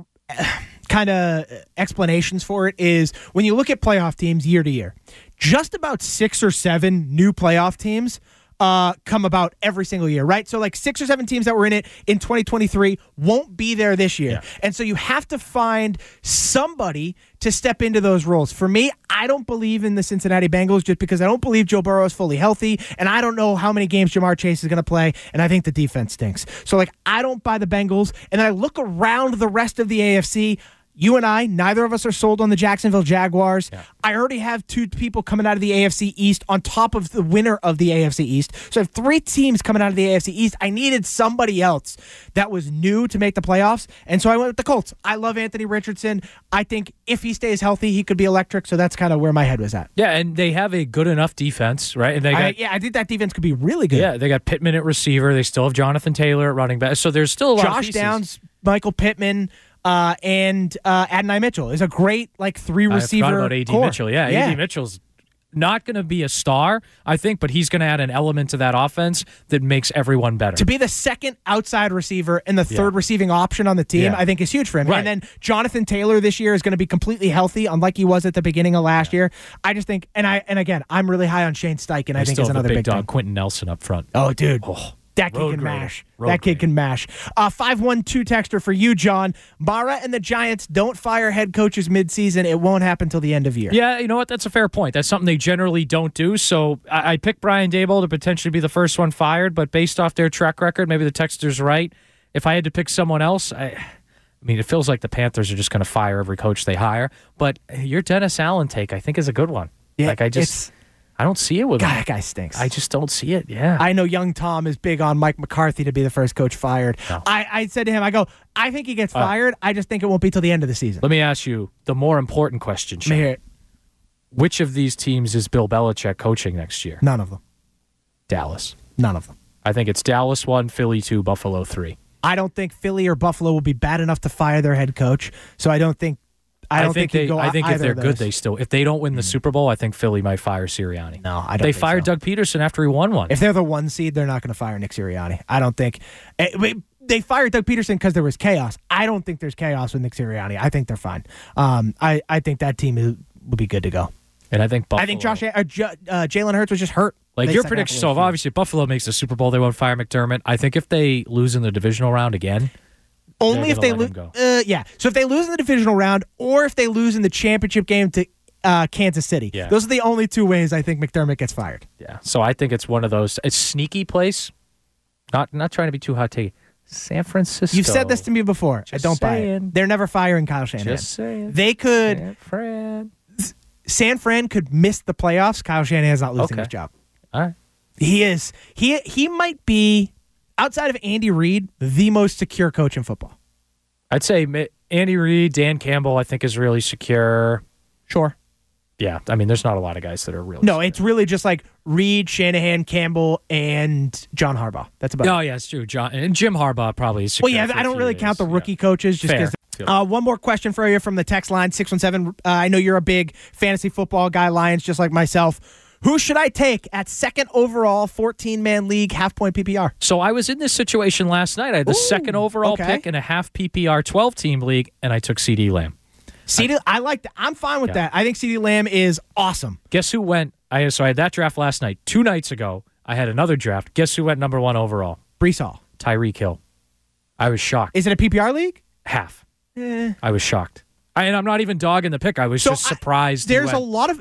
kind of explanations for it is when you look at playoff teams year to year, just about 6 or 7 new playoff teams come about every single year, right? So like 6 or 7 teams that were in it in 2023 won't be there this year. Yeah. And so you have to find somebody to step into those roles. For me, I don't believe in the Cincinnati Bengals just because I don't believe Joe Burrow is fully healthy, and I don't know how many games Jamar Chase is going to play, and I think the defense stinks. So like I don't buy the Bengals, and then I look around the rest of the AFC. You and I, neither of us are sold on the Jacksonville Jaguars. Yeah. I already have 2 people coming out of the AFC East on top of the winner of the AFC East. So I have 3 teams coming out of the AFC East. I needed somebody else that was new to make the playoffs, and so I went with the Colts. I love Anthony Richardson. I think if he stays healthy, he could be electric, so that's kind of where my head was at. Yeah, and they have a good enough defense, right? And I think that defense could be really good. Yeah, they got Pittman at receiver. They still have Jonathan Taylor at running back. So there's still a lot of pieces. Josh Downs, Michael Pittman, and Adonai Mitchell is a great 3-receiver I forgot about A.D. core. Mitchell. Yeah, A.D. Mitchell's not going to be a star, I think, but he's going to add an element to that offense that makes everyone better. To be the second outside receiver and the third receiving option on the team, I think is huge for him. Right. And then Jonathan Taylor this year is going to be completely healthy, unlike he was at the beginning of last year. I just think, and again, I'm really high on Shane Steichen. I think is another big dog, Quentin Nelson up front. Oh, dude. That kid can mash. That kid can mash. 512 texter for you, John. Mara and the Giants don't fire head coaches midseason. It won't happen till the end of year. Yeah, you know what? That's a fair point. That's something they generally don't do. So I picked Brian Daboll to potentially be the first one fired, but based off their track record, maybe the texter's right. If I had to pick someone else, I mean, it feels like the Panthers are just going to fire every coach they hire. But your Dennis Allen take, I think, is a good one. Yeah, I don't see it with him. That guy stinks. I just don't see it, yeah. I know young Tom is big on Mike McCarthy to be the first coach fired. No. I said to him, I think he gets fired. I just think it won't be till the end of the season. Let me ask you the more important question, Sean. Let me hear it. Which of these teams is Bill Belichick coaching next year? None of them. Dallas. None of them. I think it's Dallas 1, Philly 2, Buffalo 3. I don't think Philly or Buffalo will be bad enough to fire their head coach, so I think if they're good, if they don't win the Super Bowl, I think Philly might fire Sirianni. No, I don't. They fired Doug Peterson after he won one. If they're the 1 seed, they're not going to fire Nick Sirianni. I don't think. They fired Doug Peterson because there was chaos. I don't think there's chaos with Nick Sirianni. I think they're fine. I think that team will be good to go. And I think Buffalo. I think Jalen Hurts was just hurt. Like your prediction, so if obviously Buffalo makes the Super Bowl, they won't fire McDermott. I think if they lose in the divisional round again. Only if they lose. So if they lose in the divisional round or if they lose in the championship game to Kansas City. Yeah. Those are the only 2 ways I think McDermott gets fired. Yeah. So I think it's one of those. It's sneaky place. Not trying to be too hot take. San Francisco. You've said this to me before. I don't buy it. They're never firing Kyle Shanahan. Just saying. They could. San Fran could miss the playoffs. Kyle Shanahan's not losing his job. All right. He is. He might be, outside of Andy Reid, the most secure coach in football. I'd say Andy Reid, Dan Campbell, I think is really secure. Sure. Yeah, I mean, there's not a lot of guys that are really secure. It's really just like Reid, Shanahan, Campbell, and John Harbaugh. That's about it. Oh, yeah, it's true. And Jim Harbaugh probably is secure. Well, yeah, I don't really count the rookie coaches just because. One more question for you from the text line, 617. I know you're a big fantasy football guy, Lions, just like myself. Who should I take at second overall, 14-man league, half-point PPR? So I was in this situation last night. I had the second overall pick in a half PPR 12-team league, and I took CeeDee Lamb. I like that. I'm fine with that. I think CeeDee Lamb is awesome. Guess who went? So I had that draft last night. 2 nights ago, I had another draft. Guess who went number 1 overall? Breece Hall. Tyreek Hill. I was shocked. Is it a PPR league? Half. I was shocked. And I'm not even dogging the pick. I was just surprised. It's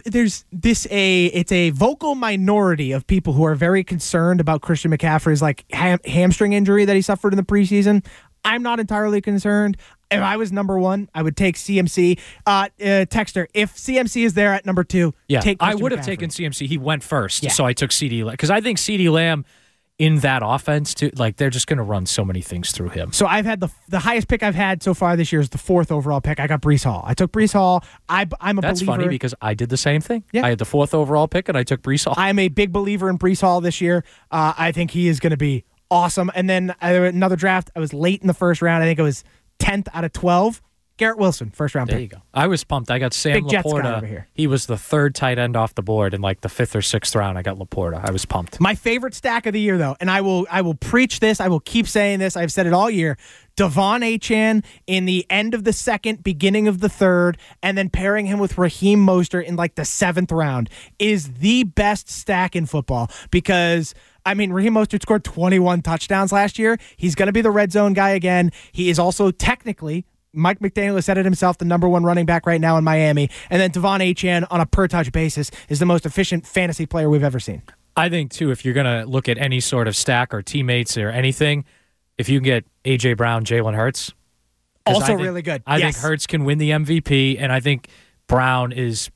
a vocal minority of people who are very concerned about Christian McCaffrey's hamstring injury that he suffered in the preseason. I'm not entirely concerned. If I was number 1, I would take CMC. Texter, if CMC is there at number 2, take Christian I would have McCaffrey. Taken CMC. He went first, so I took CeeDee Lamb because I think CeeDee Lamb in that offense, too, they're just going to run so many things through him. So I've had the highest pick I've had so far this year is the 4th overall pick. I got Breece Hall. I took Breece Hall. I'm a believer. That's funny because I did the same thing. Yeah. I had the 4th overall pick and I took Breece Hall. I'm a big believer in Breece Hall this year. I think he is going to be awesome. And then another draft, I was late in the first round. I think it was 10th out of 12. Garrett Wilson, first round There pick. you go. I was pumped. I got Sam Big Jets guy Laporta. over here. He was the third tight end off the board in like the 5th or 6th round. I got Laporta. I was pumped. My favorite stack of the year, though, and I will preach this. I will keep saying this. I've said it all year. Devon Achane in the end of the 2nd, beginning of the 3rd, and then pairing him with Raheem Mostert in like the 7th round is the best stack in football because, I mean, Raheem Mostert scored 21 touchdowns last year. He's going to be the red zone guy again. He is also technically, Mike McDaniel has said it himself, the number 1 running back right now in Miami. And then Devon Achane on a per-touch basis is the most efficient fantasy player we've ever seen. I think, too, if you're going to look at any sort of stack or teammates or anything, if you can get A.J. Brown, Jalen Hurts. Also really good. I think Hurts can win the MVP, and I think Brown is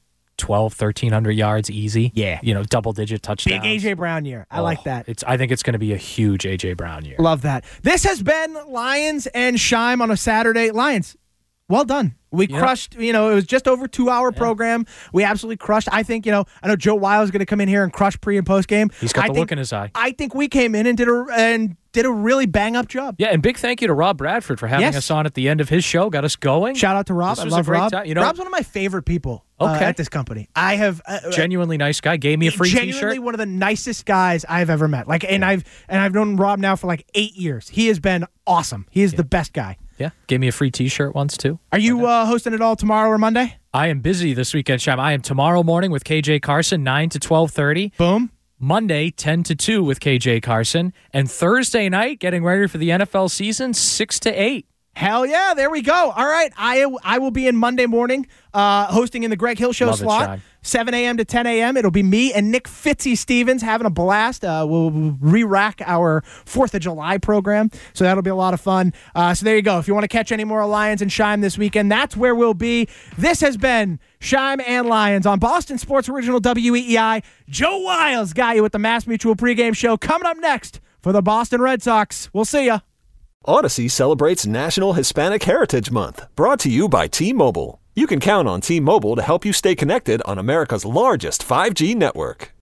1,300 yards easy. Yeah. Double-digit touchdowns. Big A.J. Brown year. I like that. I think it's going to be a huge A.J. Brown year. Love that. This has been Lions and Shime on a Saturday. Lions, well done. We crushed, it was just over 2-hour program. We absolutely crushed. I think, I know Joe Weil is going to come in here and crush pre and post game. He's got the look in his eye. I think we came in and did a really bang up job. Yeah, and big thank you to Rob Bradford for having us on at the end of his show. Got us going. Shout out to Rob. I love Rob. Time. Rob's one of my favorite people at this company. I have genuinely nice guy. Gave me a free T-shirt. Genuinely one of the nicest guys I've ever met. I've known Rob now for like 8 years. He has been awesome. He is the best guy. Yeah, gave me a free T-shirt once too. Are you hosting it all tomorrow or Monday? I am busy this weekend, Sham. I am tomorrow morning with KJ Carson, 9 to 12:30. Boom. Monday, 10 to 2 with KJ Carson. And Thursday night, getting ready for the NFL season, 6 to 8. Hell yeah, there we go. All right, I will be in Monday morning hosting in the Greg Hill Show Love slot, 7 a.m. to 10 a.m. It'll be me and Nick Fitzy Stevens having a blast. We'll re-rack our 4th of July program, so that'll be a lot of fun. So there you go. If you want to catch any more Lions and Shime this weekend, that's where we'll be. This has been Shime and Lions on Boston Sports Original WEEI. Joe Wiles got you with the Mass Mutual pregame show. Coming up next for the Boston Red Sox. We'll see ya. Odyssey celebrates National Hispanic Heritage Month, brought to you by T-Mobile. You can count on T-Mobile to help you stay connected on America's largest 5G network.